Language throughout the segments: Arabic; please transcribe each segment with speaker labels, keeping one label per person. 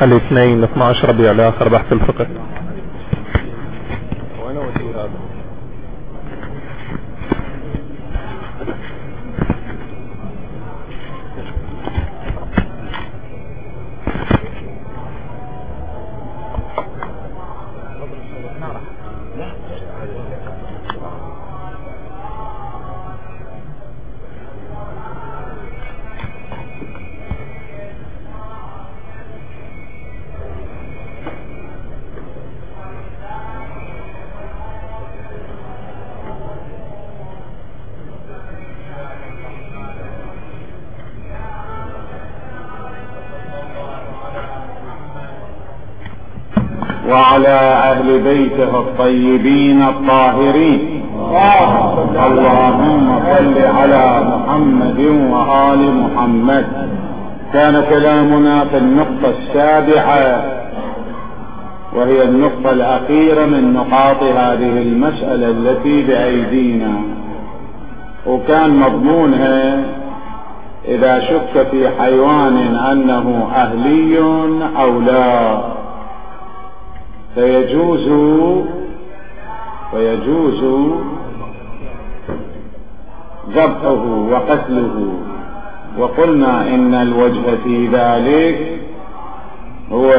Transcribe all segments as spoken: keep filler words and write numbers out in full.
Speaker 1: الاثنين اثني عشر ربيع الاخر بحث الفقه.
Speaker 2: وين ودي هذا؟
Speaker 3: وعلى أهل بيته الطيبين الطاهرين. اللهم صل على محمد وآل محمد. كان كلامنا في النقطة السابعة وهي النقطة الأخيرة من نقاط هذه المسألة التي بأيدينا، وكان مضمونها إذا شك في حيوان أنه أهلي أو لا فيجوز ويجوز ذبحه وقتله. وقلنا إن الوجه في ذلك هو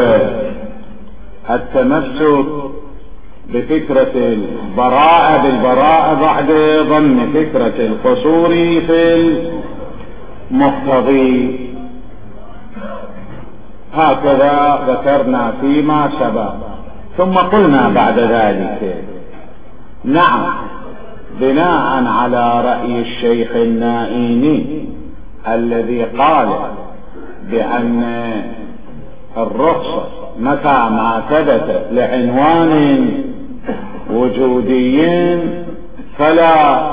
Speaker 3: التمسك بفكرة البراءة بالبراءة بعد ضمن فكرة القصور في المقتضي. هكذا ذكرنا فيما سبق. ثم قلنا بعد ذلك نعم، بناء على رأي الشيخ النائيني الذي قال بأن الرخصة متى ما ثبتت لعنوان وجودي فلا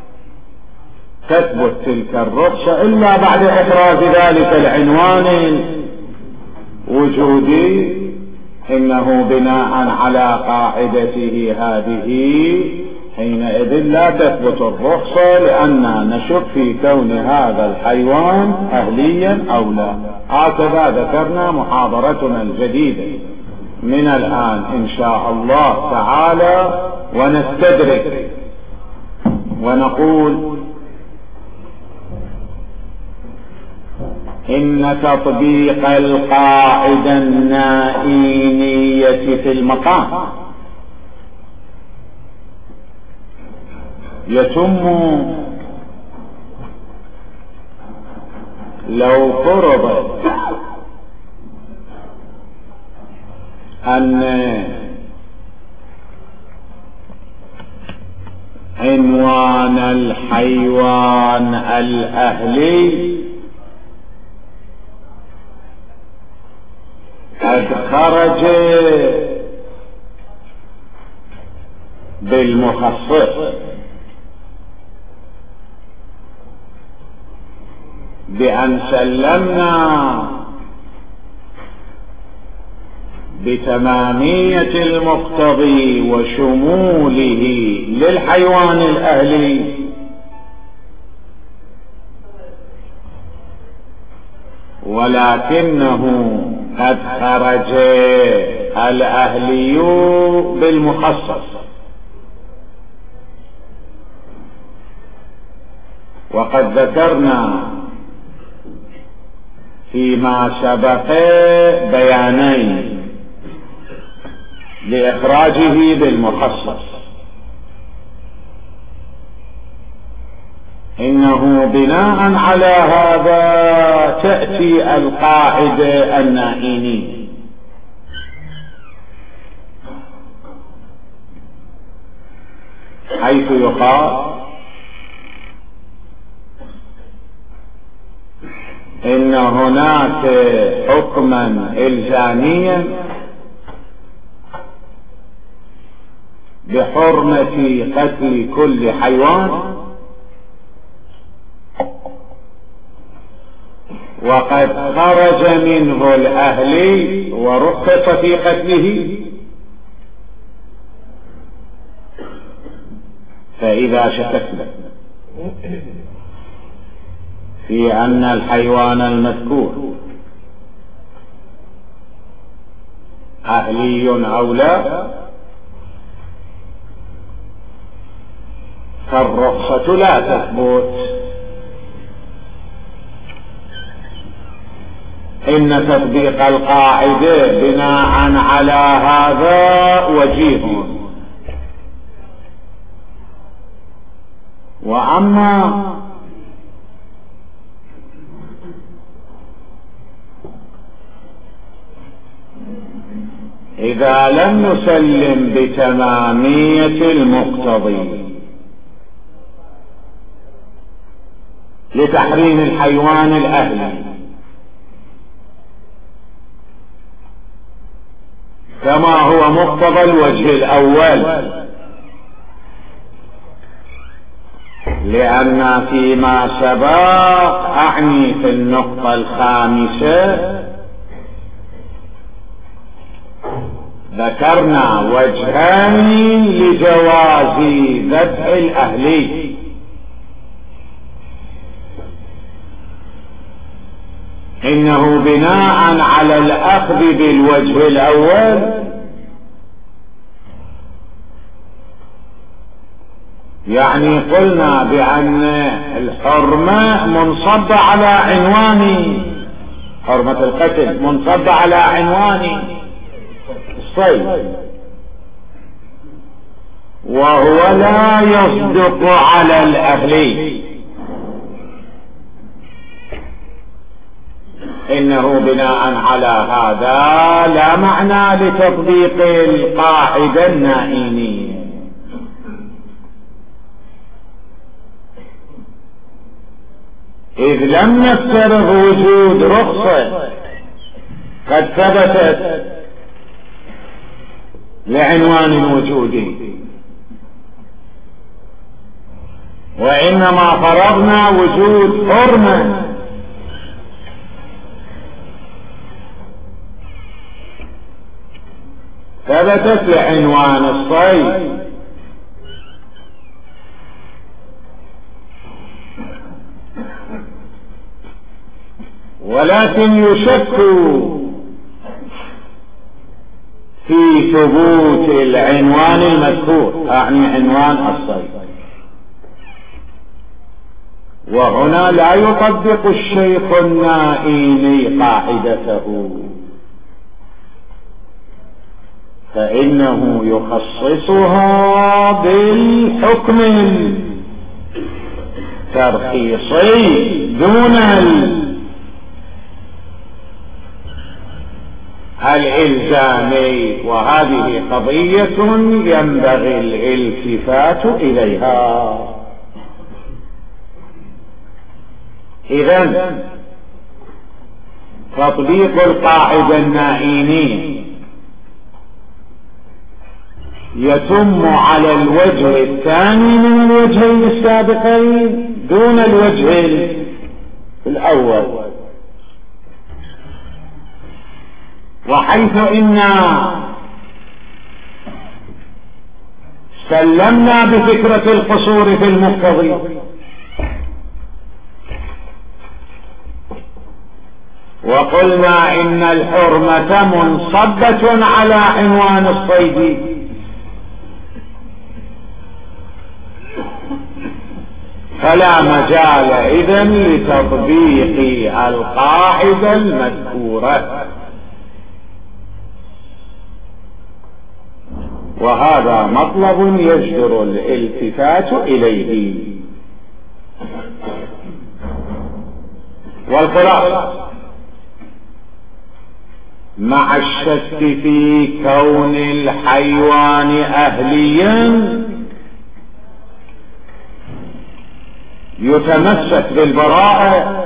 Speaker 3: تثبت تلك الرخصة إلا بعد إحراز ذلك العنوان الوجودي، إنه بناء على قاعدته هذه حينئذ لا تثبت الرخصة لأننا نشك في كون هذا الحيوان أهليا أو لا. هكذا ذكرنا محاضرتنا الجديدة من الآن إن شاء الله تعالى، ونستدرك ونقول إن تطبيق القاعدة النائينية في المقام يتم لو فرض أن عنوان الحيوان الأهلي قد خرج بالمخصص بأن سلمنا بتمامية المقتضي وشموله للحيوان الأهلي، ولكنه قد خرج الأهلي بالمخصص. وقد ذكرنا فيما سبق بيانين لإخراجه بالمخصص. إنه بناء على هذا تأتي القاعدة النائينية، حيث يقال إن هناك حكما إلزاميا بحرمة قتل كل حيوان، وقد خرج منه الأهلي ورخص في قتله. فإذا شككنا في أن الحيوان المذكور أهلي أو لا، فالرخصة لا تثبت. إن تطبيق القاعدة بناء على هذا وجيه. وأما إذا لم نسلم بتمامية المقتضي لتحريم الحيوان الأهلي كما هو مقتضى الوجه الأول، لأن فيما سبق أعني في النقطة الخامسة ذكرنا وجهان لجواز ذبح الأهلي. إنه بناء على الأخذ بالوجه الأول يعني قلنا بأن الحرمة منصبة على عنوان، حرمة القتل منصبة على عنوان الصيد، وهو لا يصدق على الأهلي. إنه بناء على هذا لا معنى لتطبيق القاعدة النائينية. إذ لم نفترض وجود رخصة قد ثبتت لعنوان وجودي، وإنما فرضنا وجود حرمة ثبتت لعنوان الصيد. ولكن يشك في ثبوت العنوان المذكور، أعني عنوان الصيد، وهنا لا يطبق الشيخ النائيني قاعدته، فإنه يخصصها بالحكم الترخيصي دون الإلزامي، وهذه قضية ينبغي الالتفات إليها. إذن تطبيق القاعدة النائينية يتم على الوجه الثاني من الوجهين السابقين دون الوجه الأول، وحيث إنا سلمنا بفكرة القصور في المقتضي وقلنا إن الحرمة منصبة على عنوان الصيد، فلا مجال إذن لتطبيق القاعدة المذكورة، وهذا مطلب يجدر الالتفات إليه. والخلاصة مع الشك في كون الحيوان أهليا يتمسك بالبراءة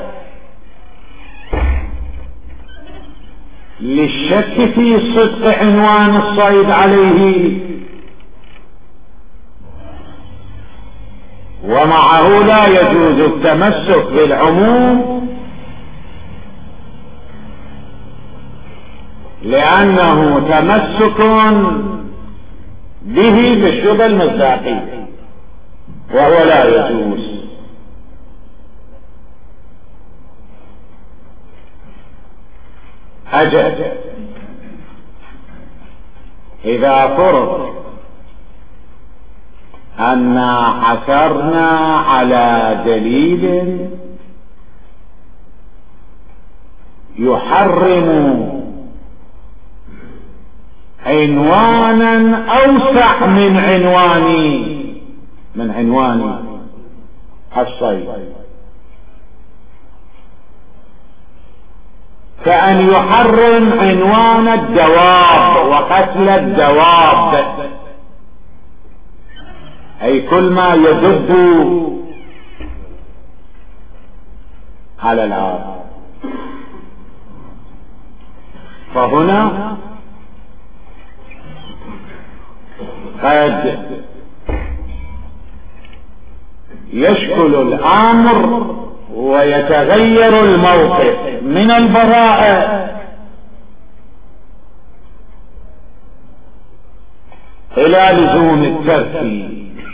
Speaker 3: للشك في صدق عنوان الصيد عليه، ومعه لا يجوز التمسك بالعموم لأنه تمسك به بالشبه المصداقي وهو لا يجوز. أجل إذا فرض أن حسرنا على دليل يحرم عنوانا أوسع من عنواني من عنواني الصيد، كأن يحرم عنوان الدواب وقتل الدواب، أي كل ما يدب على الأرض. فهنا قد يشكل الأمر ويتغير الموقف من البراءة إلى لزوم الترك.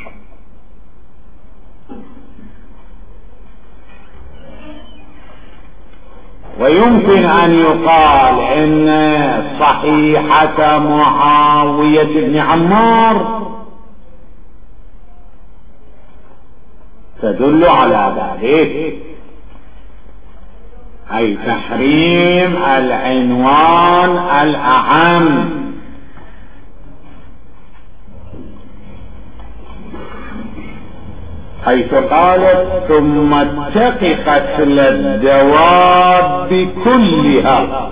Speaker 3: ويمكن أن يقال إن صحيحة معاوية بن عمار تدل على ذلك، أي تحريم العنوان الأعم، حيث قالت ثم اتق قتل الدواب كلها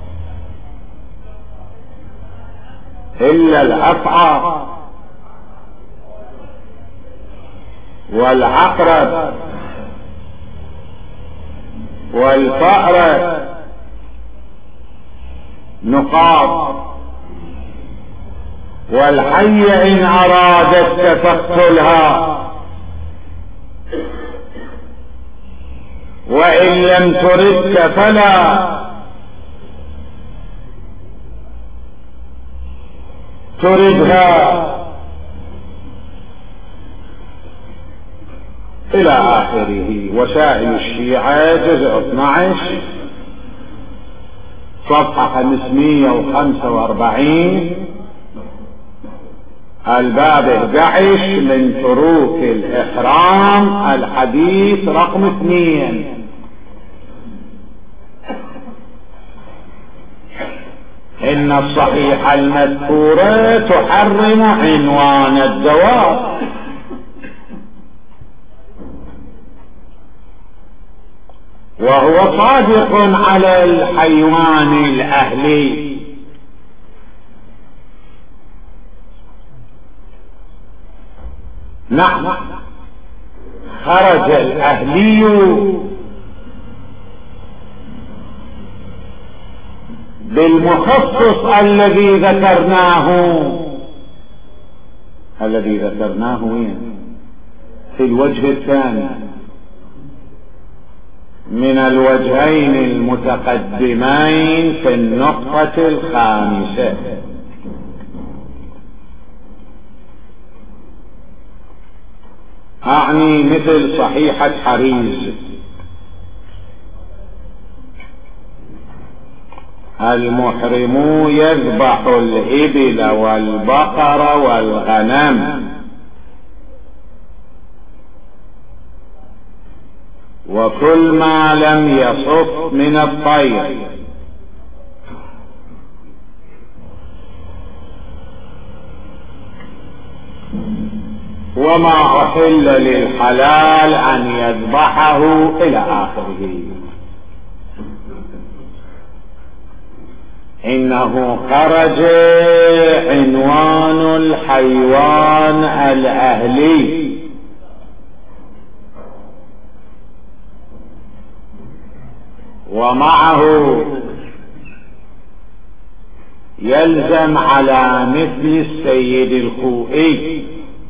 Speaker 3: إلا الأفعى والعقرب والفأر نقاط والحي إن أرادت فاقتلها، وإن لم تردك فلا تردها، إلى آخره. وسائل الشيعة جزء اثني عشر صفحة خمسمائة وخمسة وأربعين الباب احد عشر من تروك الإحرام الحديث رقم اثنين. إن الصحيح المذكورة تحرم عنوان الدواب، وهو صادق على الحيوان الأهلي، نعم خرج الأهلي بالمخصص الذي ذكرناه الذي ذكرناه وين؟ في الوجه الثاني من الوجهين المتقدمين في النقطة الخامسة. أعني مثل صحيحة حريز المحرم يذبح الإبل والبقر والغنم وكل ما لم يصف من الطير، وما أحل للحلال أن يذبحه إلى آخره. إنه خرج عنوان الحيوان الأهلي، ومعه يلزم على مثل السيد الخوئي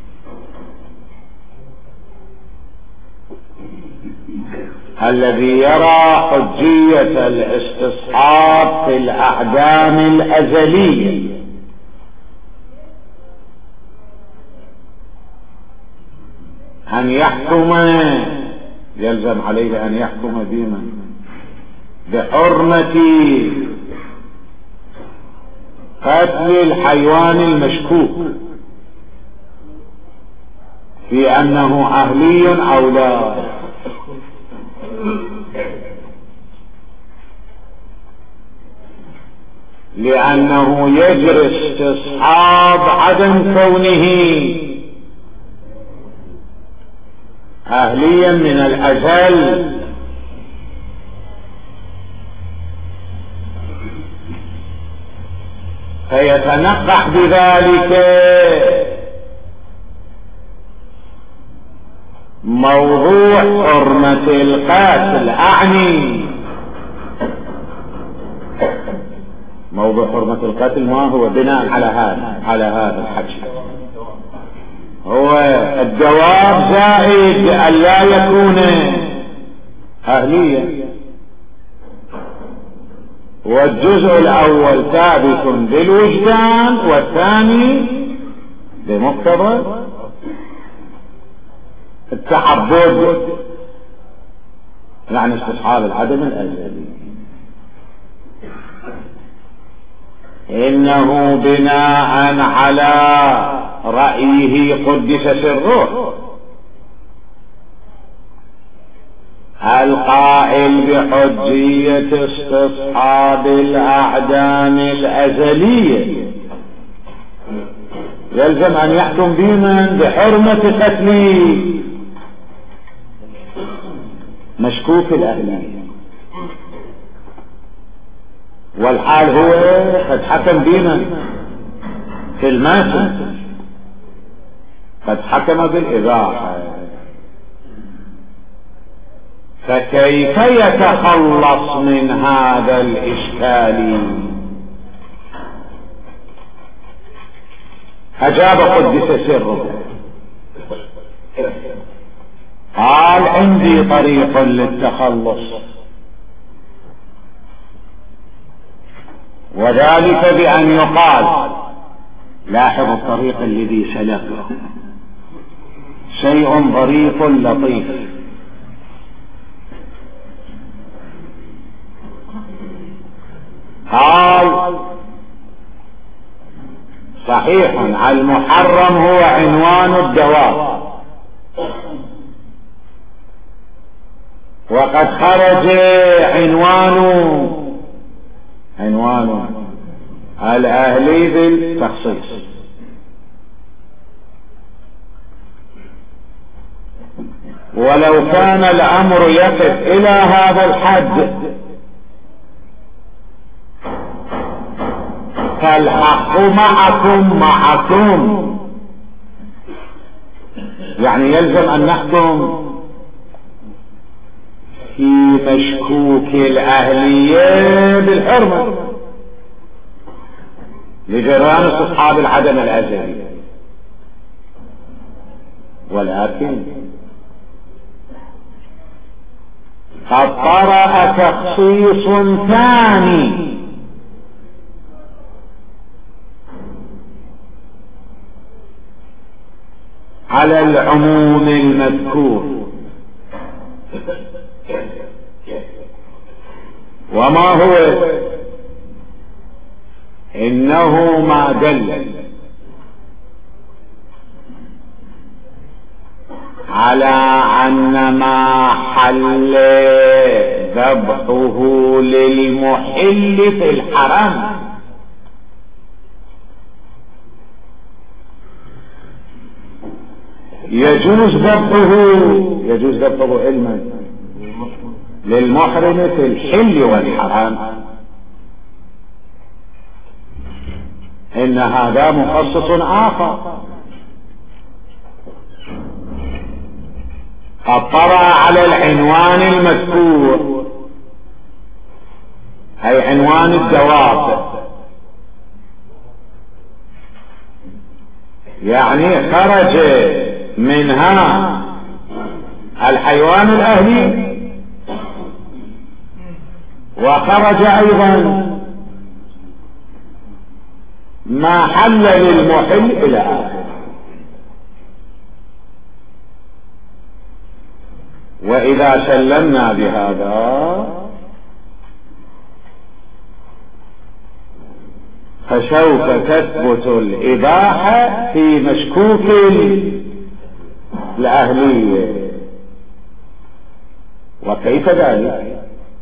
Speaker 3: الذي يرى حجية الاستصحاب في الأعدام الأزلية، أن يحكم يلزم عليه أن يحكم بما قتل الحيوان المشكوك في أنه أهلي أو لا، لأنه يجري استصحاب عدم كونه أهليا من الأزل، فيتنقح بذلك موضوع حرمة القاتل. أعني موضوع حرمة القتل ما هو بناء على هذا على هذا الحكي، هو الجواب زائد أن لا يكون أهليا، والجزء الأول ثابت بالوجدان والثاني بمقتضى التعبد، يعني استصحاب العدم الأزلي. إنه بناء على رأيه قدس سره القائل بحجية استصحاب الأعدام الأزلية يلزم أن يحكم بمن بحرمة قتل مشكوك الأهلية، والحال هو قد حكم بمن في الماسن، قد حكم بالإباحة، فكيف يتخلص من هذا الإشكال؟ أجاب قدس سره قال عندي طريق للتخلص، وذلك بأن يقال، لاحظ الطريق الذي سلكه شيء ظريف لطيف، قال صحيح المحرم هو عنوان الدواب، وقد خرج عنوان عنوان الأهلي بالتخصيص، ولو كان الأمر يقف إلى هذا الحد فالحق معكم معكم، يعني يلزم أن نحكم في مشكوك الأهلية بالحرمة لجريان استصحاب العدم الأزلي، ولكن قد طرأ تخصيص ثاني على العموم المذكور، وما هو؟ إنه ما دل على أن ما حل ذبحه للمحل في الحرم يجوز ذبحه يجوز ذبحه علما للمحرم في الحل والحرام، إن هذا مخصص آخر قد طرأ على العنوان المذكور، أي عنوان الدواب، يعني خرج منها الحيوان الأهلي، وخرج أيضا ما حل للمحل إلى آخره. وإذا سلمنا بهذا فسوف تثبت الإباحة في مشكوك الأهلية. وكيف ذلك؟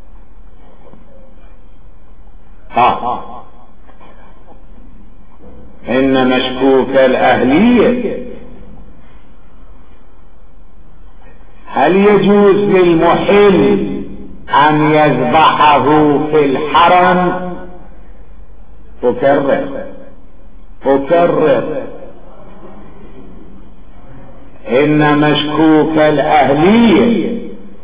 Speaker 3: ها إن مشكوك الأهلية هل يجوز للمحل أن يذبحه في الحرم؟ أكرر أكرر إن مشكوك الأهلية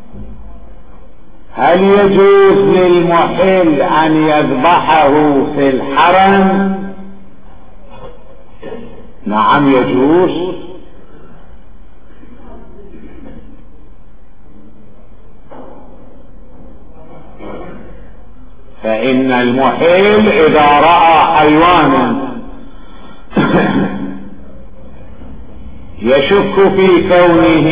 Speaker 3: هل يجوز للمحل أن يذبحه في الحرم؟ نعم يجوز. فإن المحل إذا رأى حيوانا يشك في كونه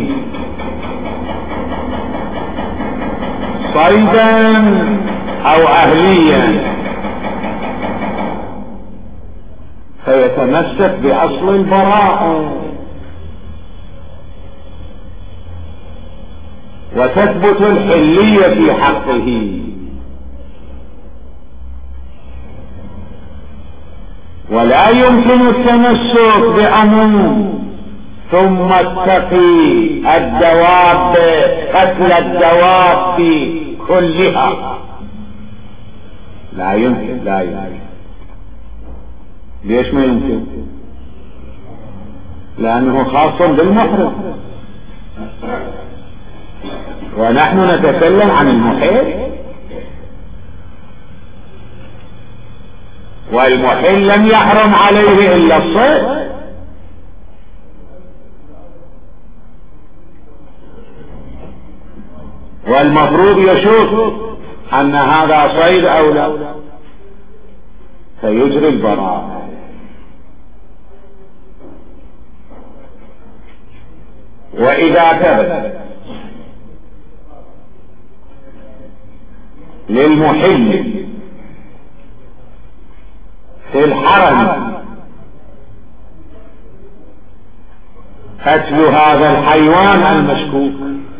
Speaker 3: صيدا أو أهليا فيتمسك بأصل البراءة وتثبت الحلية في حقه، ولا يمكن التمسك بعموم ثم اتقي الدواب قتل الدواب كلها. لا يمكن لا يمكن. ليش ما يمكن؟ لأنه خاص بالمحرم، ونحن نتكلم عن المحل، والمحل لم يحرم عليه إلا الصيد. والمفروض يشوف أن هذا صيد أو لا فيجري البراءة. وإذا ثبت للمحل في الحرم قتل هذا الحيوان المشكوك،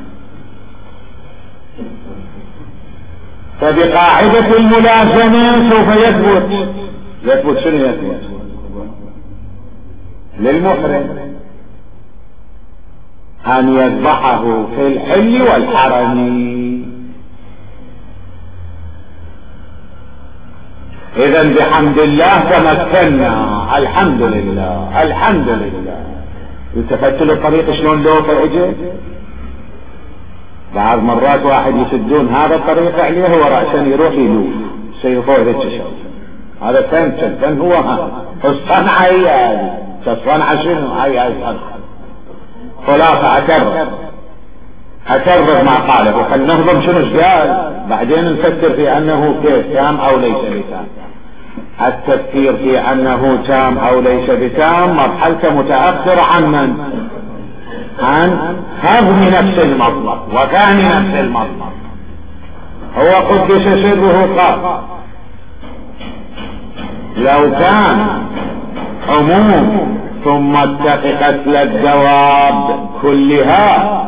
Speaker 3: فبقاعدة الملازمة سوف يثبت يثبت شنو يثبت؟ للمحرم أن يذبحه في الحل والحرم. إذن بحمد الله تمكنا، الحمد لله الحمد لله. التفت للطريق شلون لو فأجي بعض مرات واحد يسدون هذا الطريق عليه هو رأسا يروح يلوف سيطوه التشر. هذا كان كان هو ها الصنعة هي الصنعة شنو هاي هاي الصنعة. خلاصة أكرر أكرر ما قاله وخل نهضم شنو قال بعدين نفكر في أنه كيف تام أو ليس بتام. التفكير في أنه تام أو ليس بتام مرحلة متأخرة عن من؟ عن هضم نفس المطلب وكان نفس المطلب. هو قدس سره قال لو كان عموم ثم اتق قتل الدواب كلها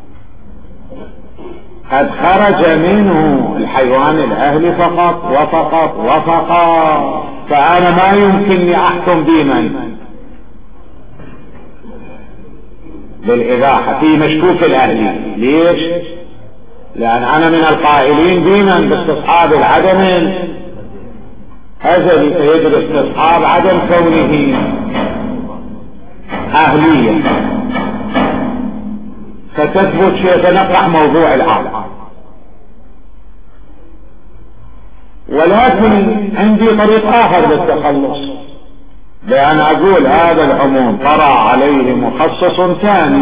Speaker 3: قد خرج منه الحيوان الأهلي فقط وفقط وفقط، فأنا ما يمكنني أحكم بمن بالإباحة في مشكوك الأهلي. ليش؟ لأن أنا من القائلين دينا باستصحاب العدم الأزلي، فيجب استصحاب عدم كونه أهلية، فتثبت شيء نطرح موضوع الآن. ولكن عندي طريق آخر للتخلص، بأن أقول هذا العموم طرأ عليه مخصص ثاني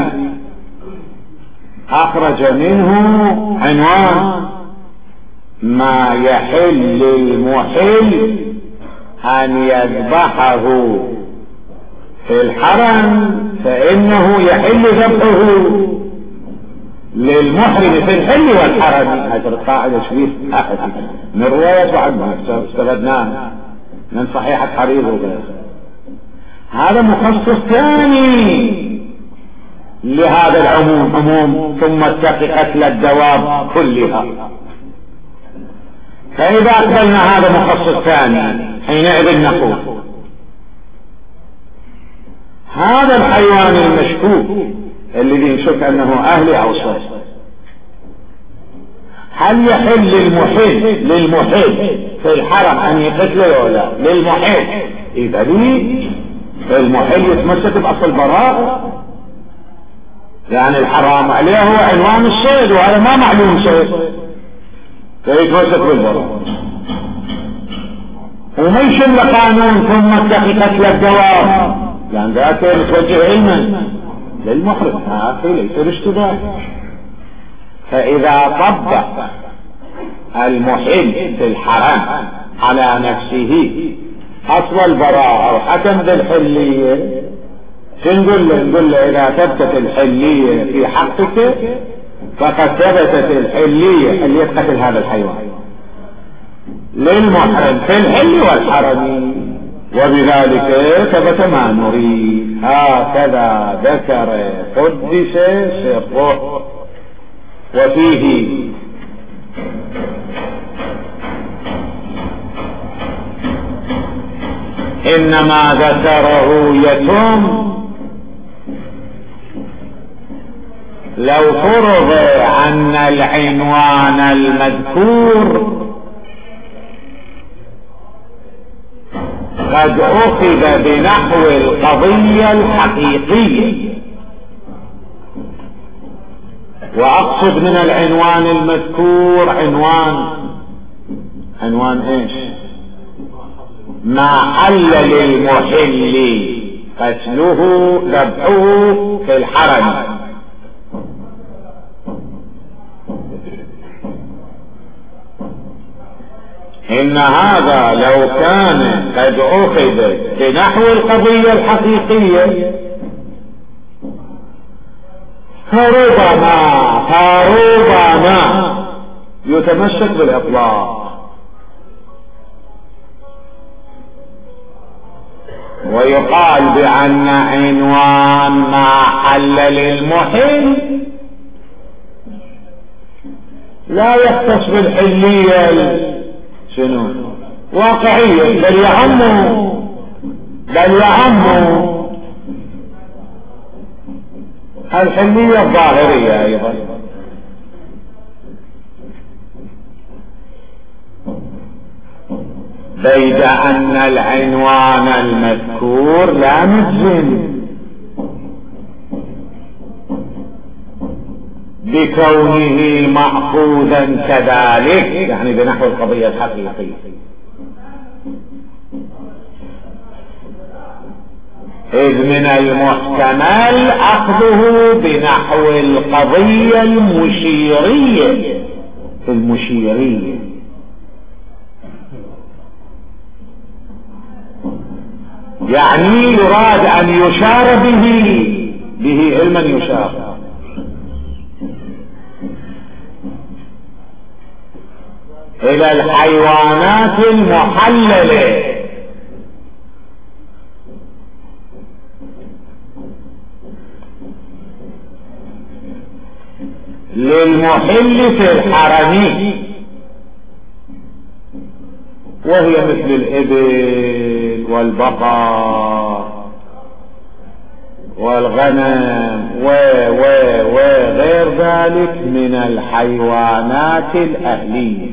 Speaker 3: أخرج منه عنوان ما يحل للمحل أن يذبحه في الحرم فإنه يحل ذبحه للمحرم في الحل والحرم. هذه القاعدة شبيه أحد من رواية وعن استفدناها من صحيحة حرير وغيره. هذا مخصص ثاني لهذا العموم، عموم ثم اتق قتل الدواب كلها. فإذا أقبلنا هذا مخصص ثاني حينئذ نقول هذا الحيوان المشكوك الذي نشك أنه أهلي أو صيد، هل يحل للمحل للمحل في الحرم أن يقتله ولا للمحل؟ إذا لي المحل يتمسك بأصل براء، يعني الحرام عليه هو عنوان الصيد وهذا ما معلوم صيد فيتمسك بالبراء. وما يشل قانون ثم اتق قتل الدواب، يعني ذاك متوجه علما للمحرم، هذا ليس الاشتباه. فإذا طبق المحل في الحرم على نفسه أصل البراءة أو حكم بالحلية، نقول له نقول له إذا ثبتت الحلية في حقك فقد ثبتت الحلية اللي يقتل هذا الحيوان للمحرم في الحل والحرم، وبذلك ثبت ما نريد. هكذا ذكر قدس سره. وفيه إنما ذكره يتم لو فرض أن العنوان المذكور قد أخذ بنحو القضية الحقيقية. وأقصد من العنوان المذكور عنوان عنوان ايش؟ ما حل للمحل قتله ذبحه في الحرم. إن هذا لو كان قد أخذ بنحو القضية الحقيقية فربما فربما يتمسك بالإطلاق، ويقال بأن عنوان ما حل للمحل لا يختص بالحلية شنو واقعية، بل يعمه بل يعمه الحلية الظاهرية أيضا. بيد أن العنوان المذكور لا نجزم بكونه مأخوذا كذلك، يعني بنحو القضية الحقيقية، إذ من المحتمل أخذه بنحو القضية المشيرية المشيرية يعني يراد أن يشار به به علما يشار إلى الحيوانات المحللة للمحل في الحرم، وهي مثل الإبل والبقر والغنم و و وغير ذلك من الحيوانات الأهلية.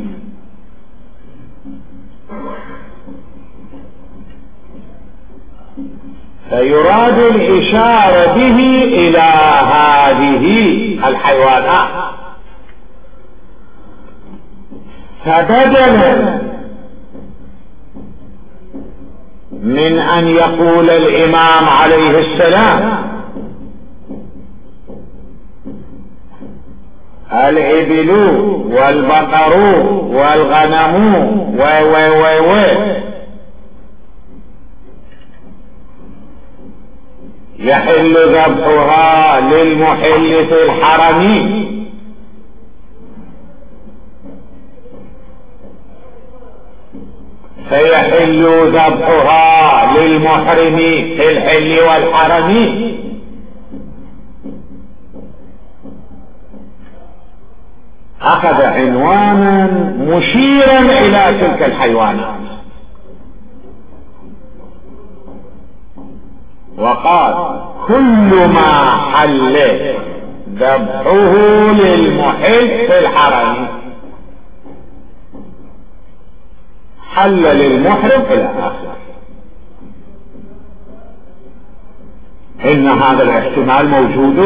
Speaker 3: فيراد الإشارة به إلى هذه الحيوانات. فبدلا من أن يقول الإمام عليه السلام الإبل والبقر والغنم و و و و يحل ذبحها للمحل في الحرم، فيحل ذبحها للمحرم في الحل والحرم. أخذ عنوانا مشيرا إلى تلك الحيوانات وقال كل ما حل ذبحه للمحل في الحرم حل للمحرم إلى آخره. إن هذا الاحتمال موجود،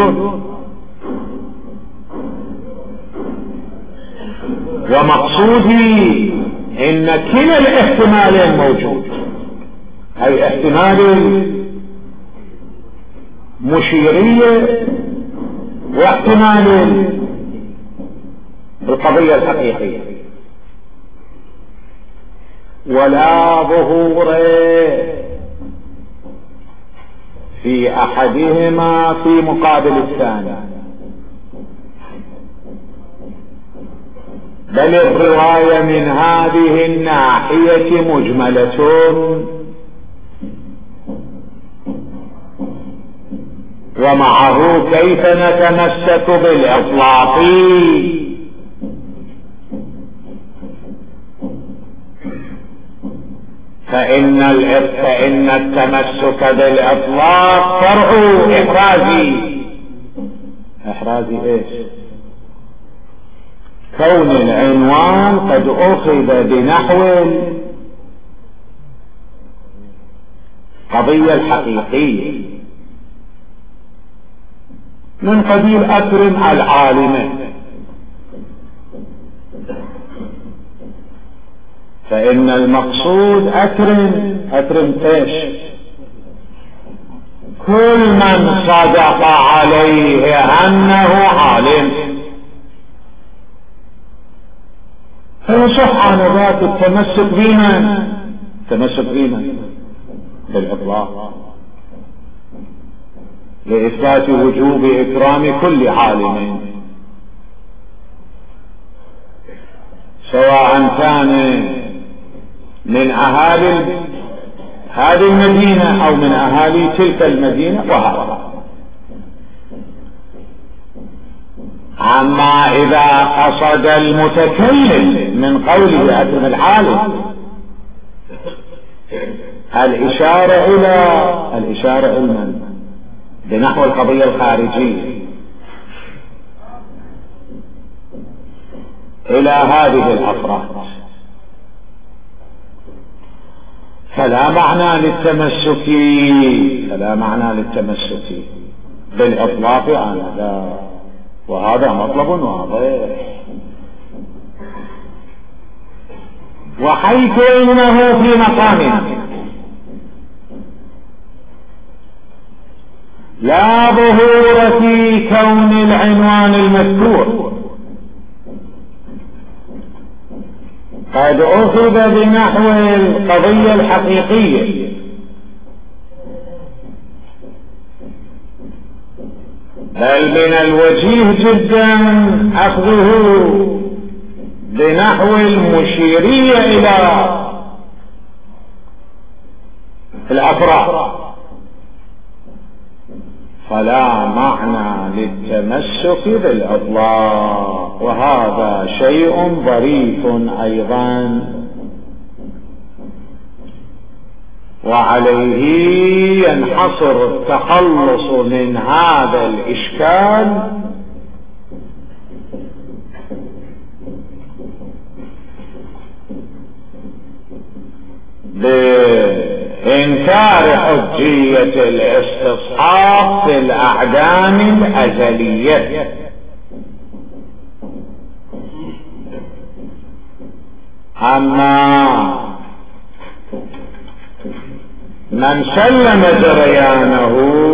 Speaker 3: ومقصودي إن كلا الاحتمالين موجود، أي احتمال مشيرية واحتمال القضية الحقيقية، ولا ظهور في أحدهما في مقابل الثاني، بل الرواية من هذه الناحية مجملة، ومعه كيف نتمسك بالإطلاق. فإن, فإن التمسك بالإطلاق فرع إحرازي. إحرازي إيش؟ كون العنوان قد أخذ بنحو القضية الحقيقية من قبيل أكرم العالم، فإن المقصود أكرم أكرم إيش؟ كل من صدق عليه أنه عالم، فيصح عن ذات التمسك بنا التمسك بنا بالإطلاق لإثبات وجوب إكرام كل عالم، سواء كان من أهالي هذه المدينة أو من أهالي تلك المدينة وهذا. أما إذا قصد المتكلم من قوله أكرم العالم الإشارة إلى الإشارة إلى من بنحو القضية الخارجية إلى هذه الأفراد، فلا معنى للتمسك فلا معنى للتمسك بالإطلاق عن ذا، وهذا مطلب واضح. وحيث إنه في مقام لا ظهور في كون العنوان المذكور قد أخذ بنحو القضية الحقيقية، بل من الوجيه جدا أخذه بنحو المشيرية إلى الأفراد، فلا معنى للتمسك بالإطلاق، وهذا شيء ظريف أيضا، وعليه ينحصر التخلص من هذا الإشكال بإنكار حجية الاستصحاب في الأعدام الأزلية. أما من سلم جريانه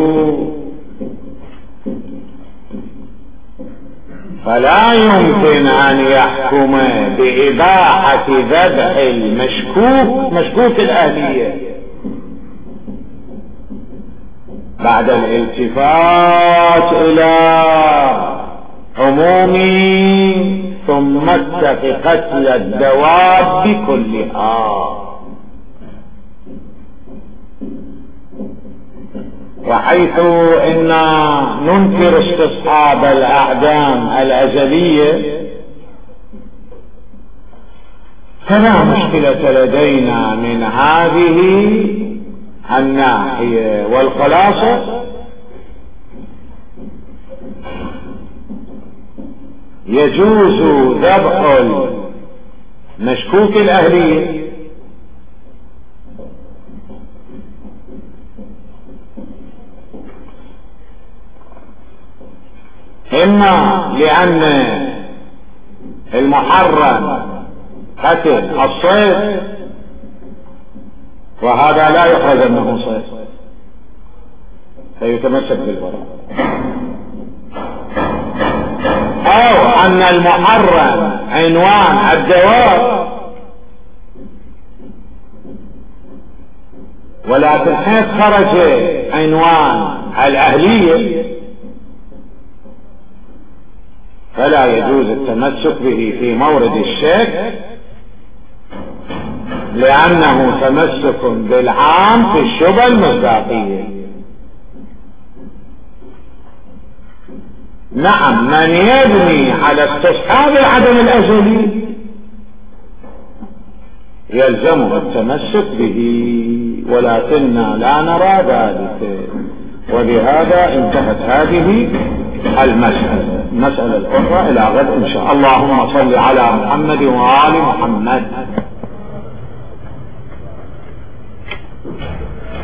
Speaker 3: فلا يمكن أن يحكم بإباحة ذبح المشكوك مشكوك الأهلية بعد الالتفات إلى عموم ثم قتل الدواب كلها. وحيث إنا ننكر استصحاب الأعدام الأزلية فلا مشكلة لدينا من هذه الناحية. والخلاصة يجوز ذبح المشكوك الأهلية إما لأن المحرم قتل الصيد وهذا لا يخرج أنه صيد فيتمسك بالبراءة، أو أن المحرم عنوان الدواب ولكن حيث خرج عنوان الأهلية فلا يجوز التمسك به في مورد الشك لأنه تمسك بالعام في الشبهة المصداقية. نعم، من يبني على استصحاب العدم الأزلي يلزمه التمسك به، ولكننا لا نرى ذلك، ولهذا انتهت هذه المسألة. المسألة الأخرى إلى غد إن شاء الله. اللهم صل على محمد وآل محمد.